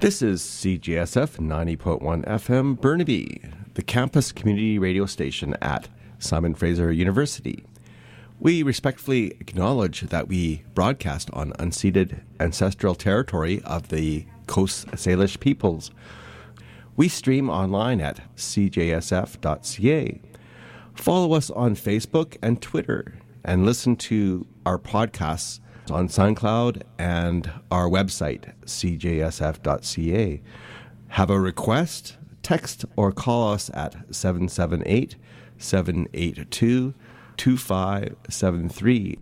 This is CJSF 90.1 FM Burnaby, the campus community radio station at Simon Fraser University. We respectfully acknowledge that we broadcast on unceded ancestral territory of the Coast Salish peoples. We stream online at cjsf.ca. Follow us on Facebook and Twitter, and listen to our podcasts on SoundCloud and our website, cjsf.ca. Have a request? Text or call us at 778-782-2573.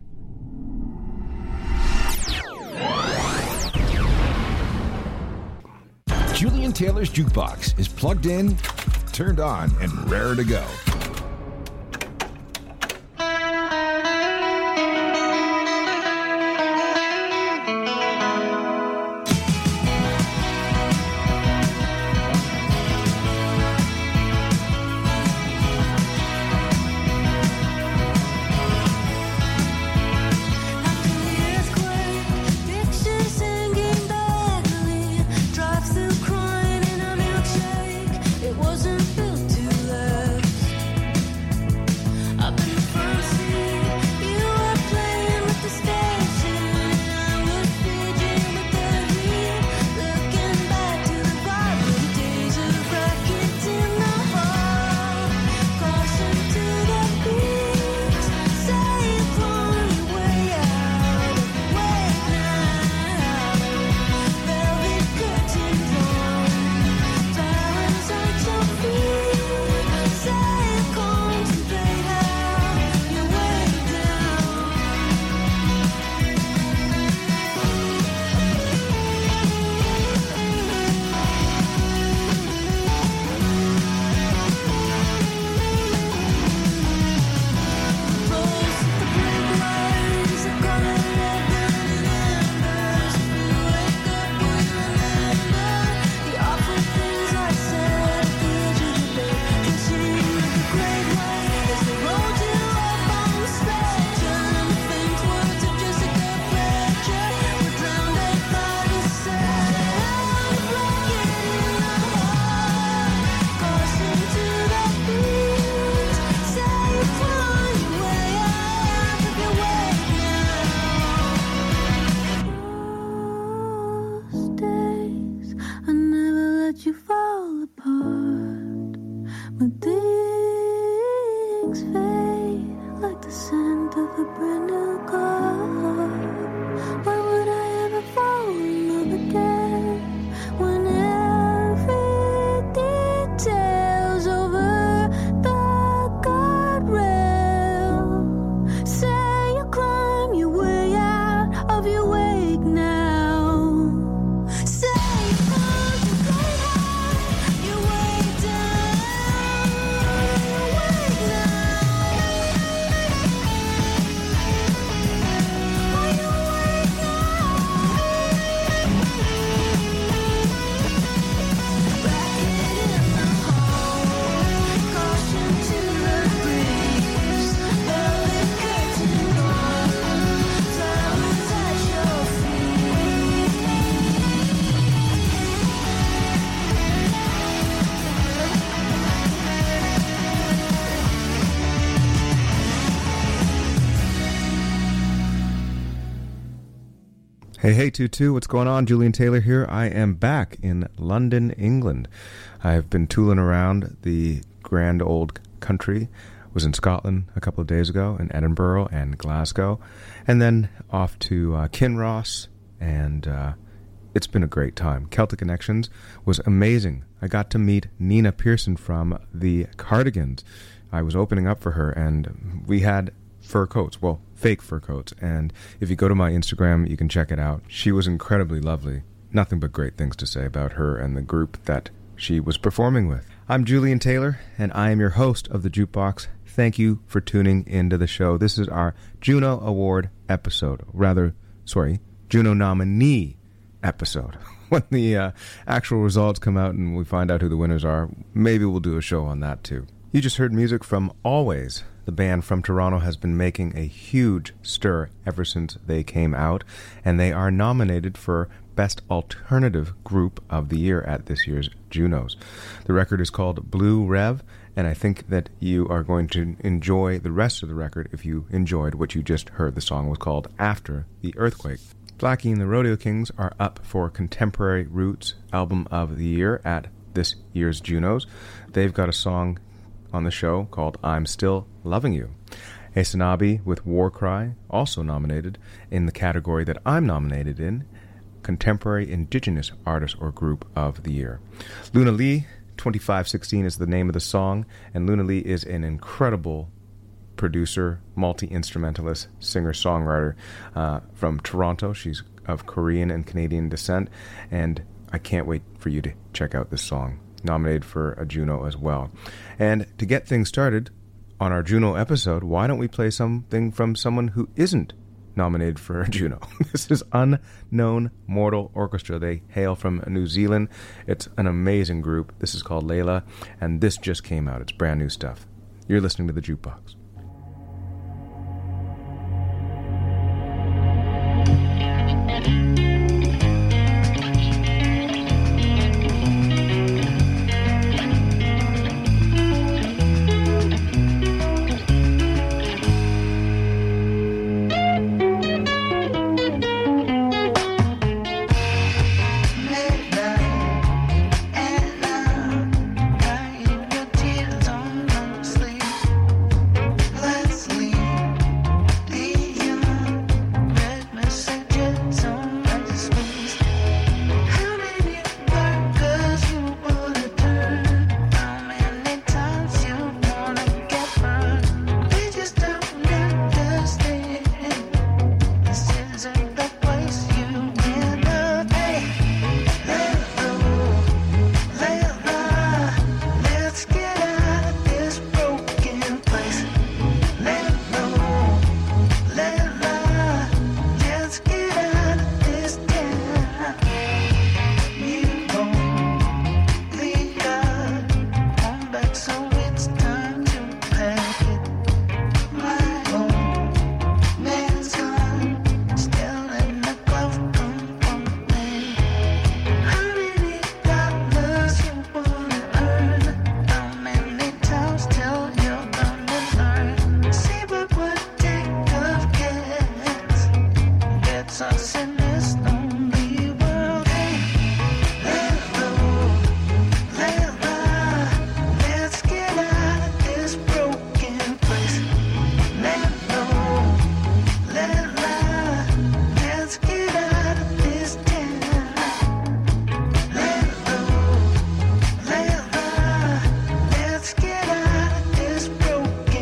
Julian Taylor's Jukebox is plugged in, turned on, and raring to go. Hey, 22, what's going on? Julian Taylor here. I am back in London, England. I've been tooling around the grand old country. Was in Scotland a couple of days ago, in Edinburgh and Glasgow, and then off to Kinross, and it's been a great time. Celtic Connections was amazing. I got to meet Nina Pearson from the Cardigans. I was opening up for her, and we had fur coats, well, fake fur coats, and if you go to my Instagram, you can check it out. She was incredibly lovely. Nothing but great things to say about her and the group that she was performing with. I'm Julian Taylor, and I am your host of the Jukebox. Thank you for tuning into the show. This is our Juno Award episode. Juno nominee episode. When the actual results come out and we find out who the winners are, maybe we'll do a show on that too. You just heard music from Always. The band from Toronto has been making a huge stir ever since they came out, and they are nominated for Best Alternative Group of the Year at this year's Junos. The record is called Blue Rev, and I think that you are going to enjoy the rest of the record if you enjoyed what you just heard. The song was called After the Earthquake. Blackie and the Rodeo Kings are up for Contemporary Roots Album of the Year at this year's Junos. They've got a song on the show called I'm Still Loving You. Asanabi with War Cry, also nominated in the category that I'm nominated in, Contemporary Indigenous Artist or Group of the Year. Luna Lee, 2516 is the name of the song, and Luna Lee is an incredible producer, multi-instrumentalist, singer-songwriter from Toronto. She's of Korean and Canadian descent, and I can't wait for you to check out this song. Nominated for a Juno as well. And to get things started on our Juno episode, why don't we play something from someone who isn't nominated for a Juno? This is Unknown Mortal Orchestra. They hail from New Zealand. It's an amazing group. This is called Layla, and this just came out. It's brand new stuff. You're listening to The Jukebox.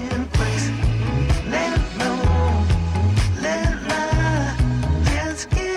Let's get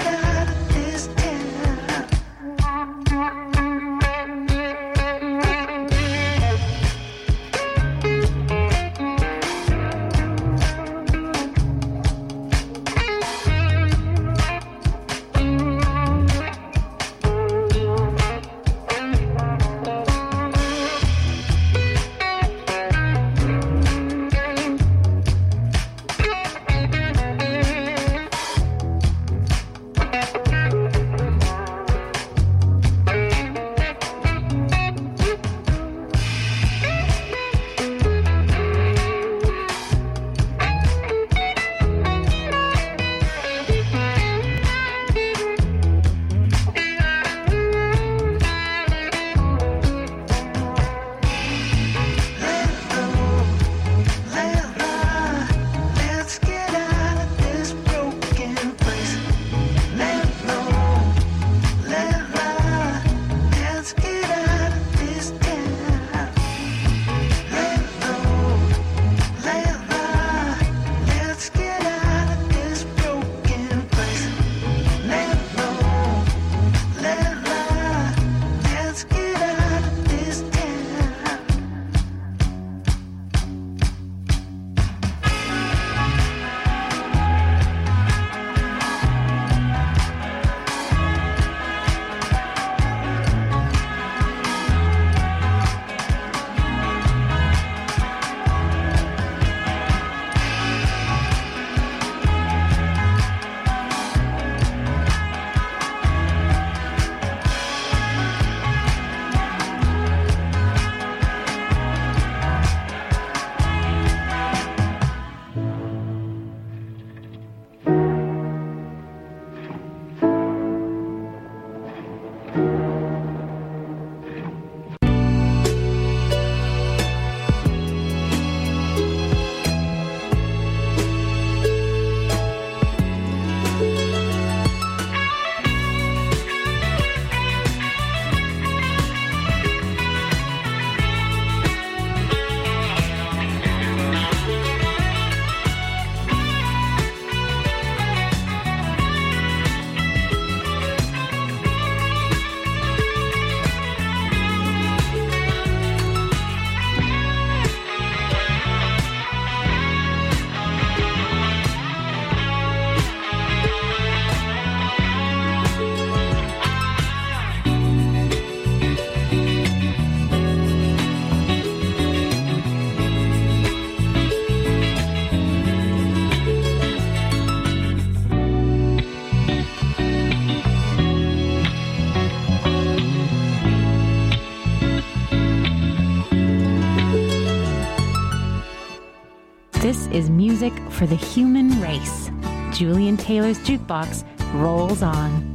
music for the human race. Julian Taylor's Jukebox rolls on.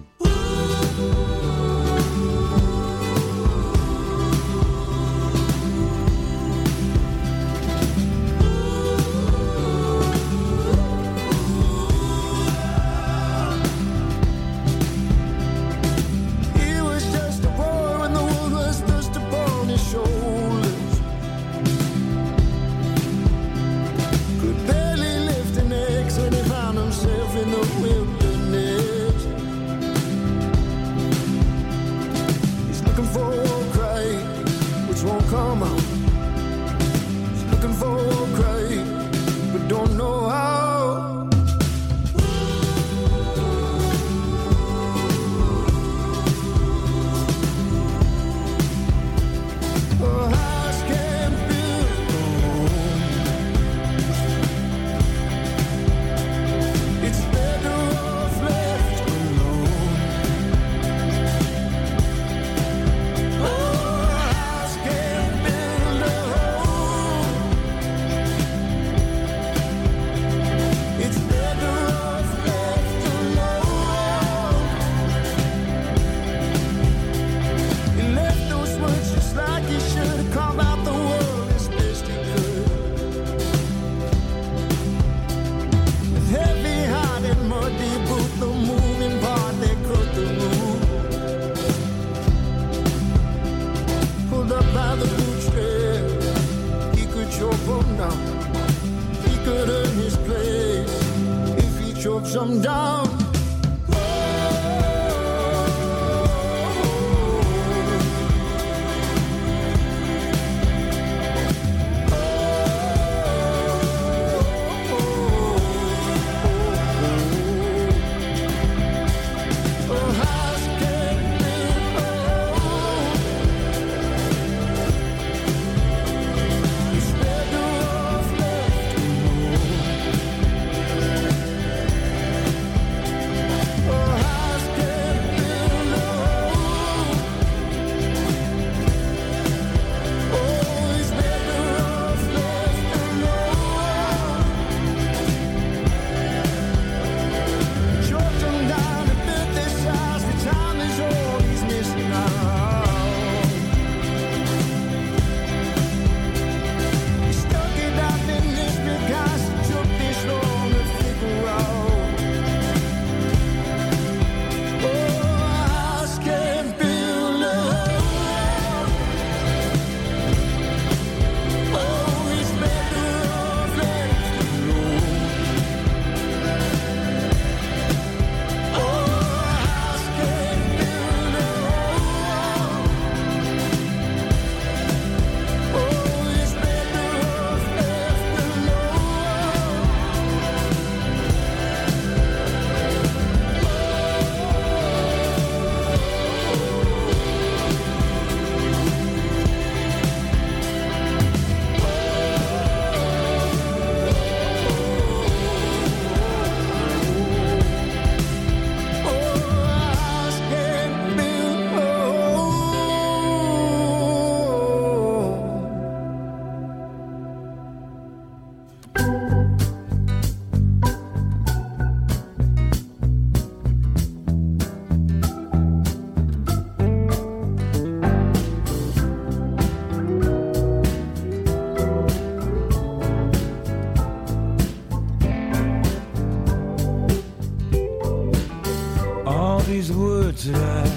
these words that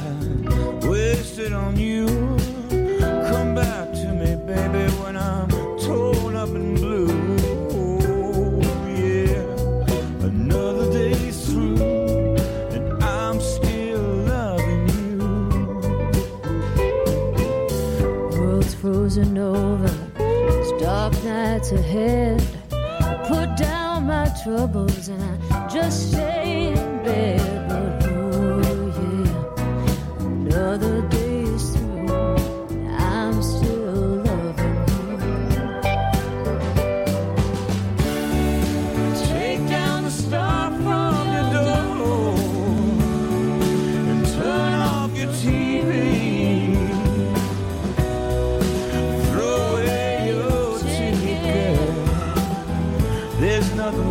I wasted on you come back to me, baby, when I'm torn up and blue. Oh, yeah, another day's through and I'm still loving you. World's frozen over, there's dark nights ahead. I put down my troubles and I just stay in bed. But oh yeah, another day is through and I'm still loving you. Take down the star from your door and turn off your TV. Throw away your ticket. There's nothing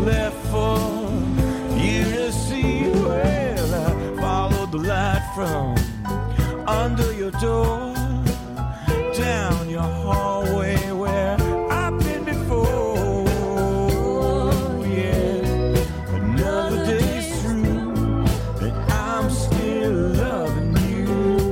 from under your door, down your hallway where I've been before. Yeah, another day's through, and I'm still loving you.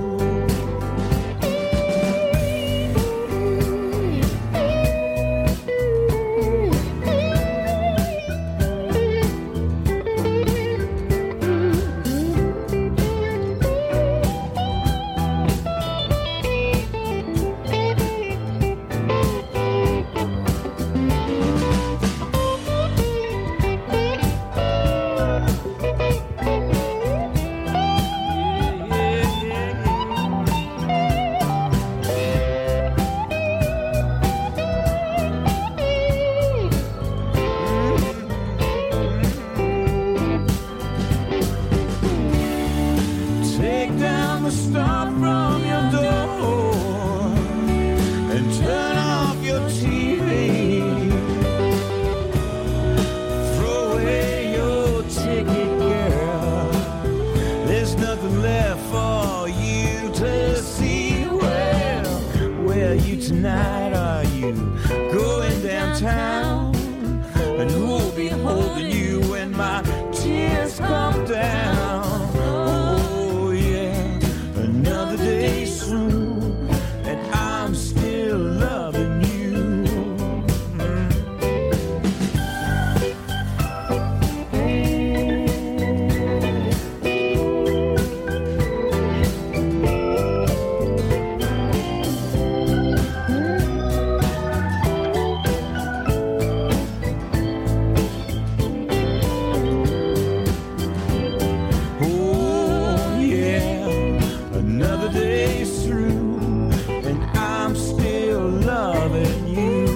Take down the star from your door and turn off your TV. Throw away your ticket, girl. There's nothing left for you to see. Well, where are you tonight? Are you going downtown? And who'll be holding you when my tears come down? Oh yeah, another day's through, and I'm still loving you. Oh yeah, another day's through, and I'm still loving you.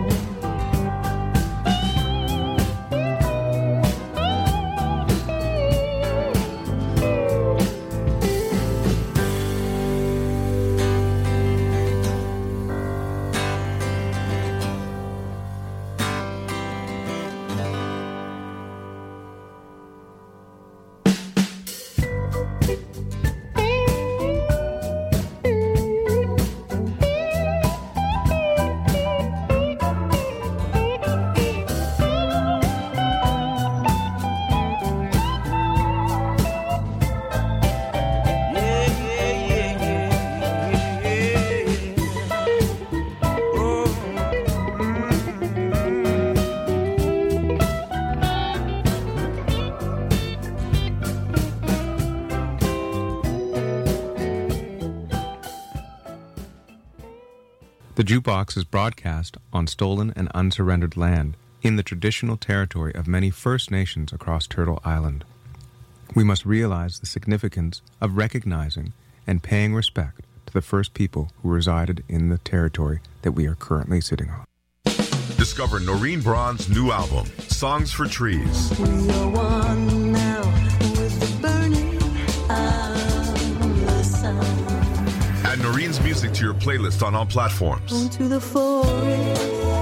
The Jukebox is broadcast on stolen and unsurrendered land in the traditional territory of many First Nations across Turtle Island. We must realize the significance of recognizing and paying respect to the first people who resided in the territory that we are currently sitting on. Discover Noreen Braun's new album, Songs for Trees. We are one now with the burning of the sun. Add Noreen's music to your playlist on all platforms. Going to the forest.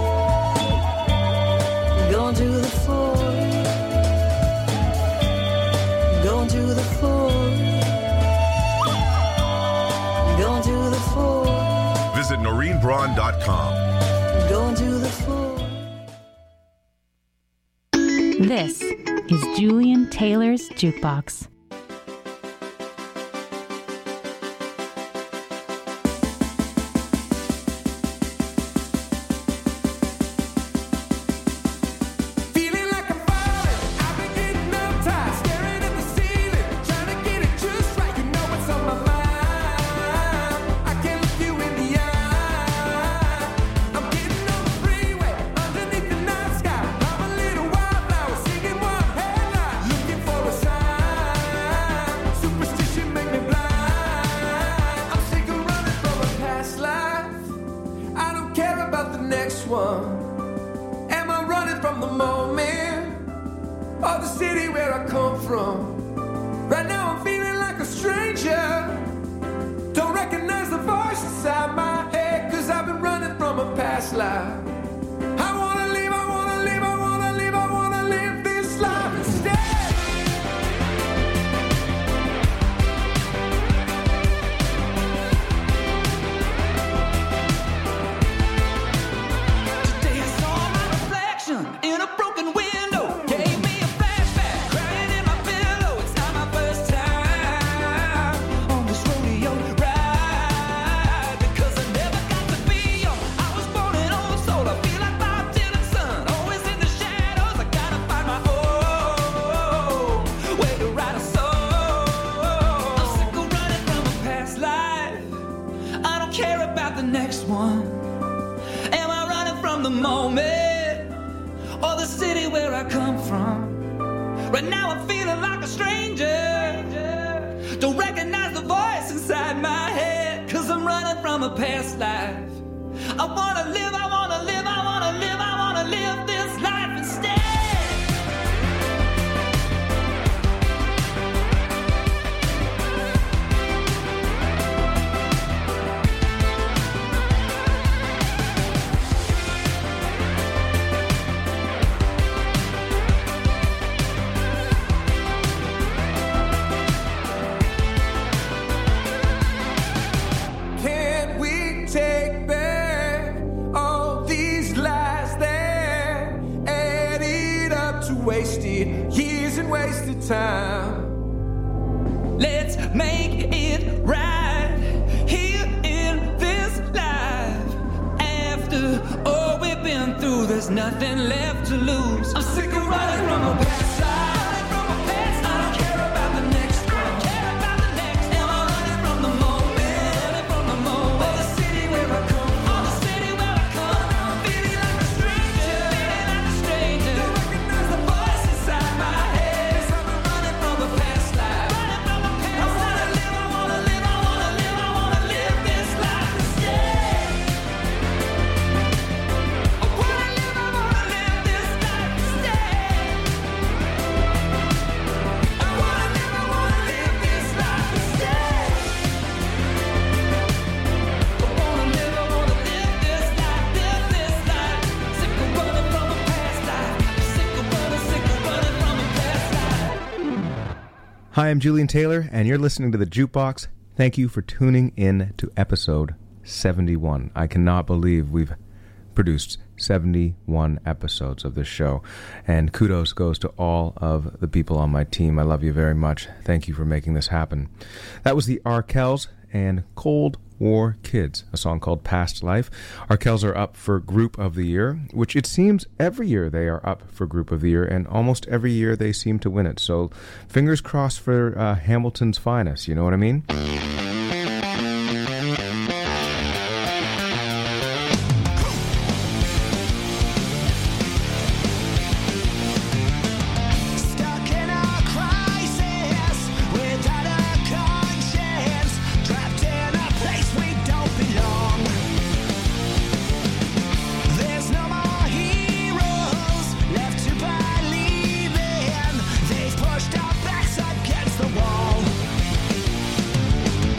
Going to the forest. Going to the forest. Going to the forest. Visit NoreenBraun.com. Going to the forest. This is Julian Taylor's Jukebox. Feeling like I'm falling, I've been getting uptight, staring at the ceiling, trying to get it just right. You know what's on my mind. I can't look you in the eye. I'm getting on the freeway, underneath the night sky. I'm a little wildflower, singing one headline, looking for a sign. Superstition make me blind. I'm sick of running from a past life. I don't care about the next one. Am I running from the moment or the city where I come from? Right now I'm feeling like a stranger. Don't recognize the voice inside my head, 'cause I've been running from a past life. I wanna live, I wanna live, I wanna live, I wanna live this life instead. Right now I'm feeling like a stranger. Don't recognize the voice inside my head, 'cause I'm running from a past life. I wanna live, I wanna live, I wanna live, I wanna live this life instead. Can we take back all these lies that added up to wasted years and wasted time? Let's make it right here in this life. After all we've been through, there's nothing left to lose. I'm sick of running from a past life. I don't care about the next one. Am I running from the moment? Or the city where I come from? Feeling like a stranger. Don't recognize the voice inside my head. 'Cause I've been running from a past life. I wanna live, I wanna live, I wanna live, I wanna live this life instead. I wanna live, I wanna live this life instead. I wanna live, I wanna live this life instead. I wanna live, I wanna live this life, live this life. Sick of running from a past life. Sick of running from a past life. Hi, I'm Julian Taylor, and you're listening to The Jukebox. Thank you for tuning in to episode 71. I cannot believe we've produced 71 episodes of this show, and kudos goes to all of the people on my team. I love you very much. Thank you for making this happen. That was the Arkells and Cold War Kids, a song called Past Life. Arkells are up for Group of the Year, which it seems every year they are up for Group of the Year, and almost every year they seem to win it. So fingers crossed for Hamilton's finest, you know what I mean? Stuck in a crisis without a conscience, trapped in a place we don't belong. There's no more heroes left to believe in. They've pushed our backs against the wall.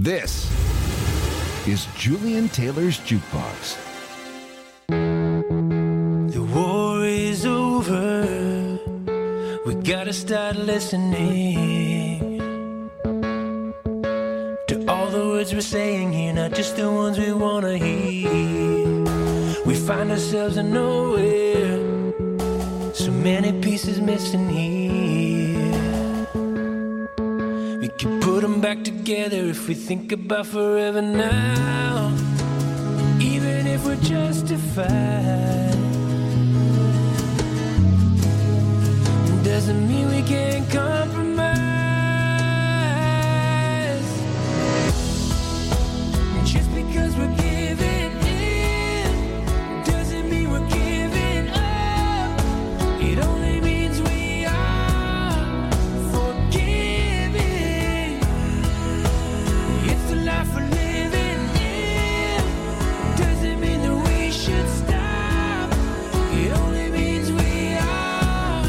This is Julian Taylor's Jukebox. The war is over. We gotta start listening to all the words we're saying here, not just the ones we wanna hear. We find ourselves in nowhere, so many pieces missing here. We can put them back together if we think about forever now, even if we're justified. Doesn't mean we can't compromise. Just because we're giving in doesn't mean we're giving up. It only means we are forgiving. It's the life we're living in. Doesn't mean that we should stop. It only means we are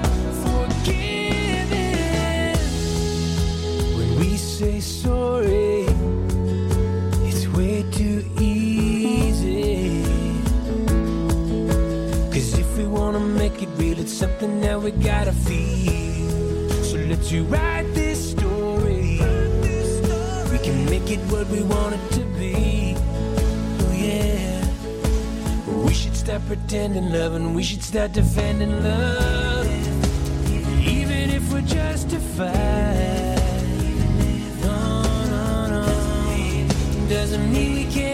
forgiving. When we say sorry, it's way too easy. 'Cause if we wanna make it real, it's something that we gotta feel. So let's rewrite this story. We can make it what we want it to be. Oh yeah. We should stop pretending love, and we should start defending love, even if we're justified. No, no, no. Doesn't mean we can't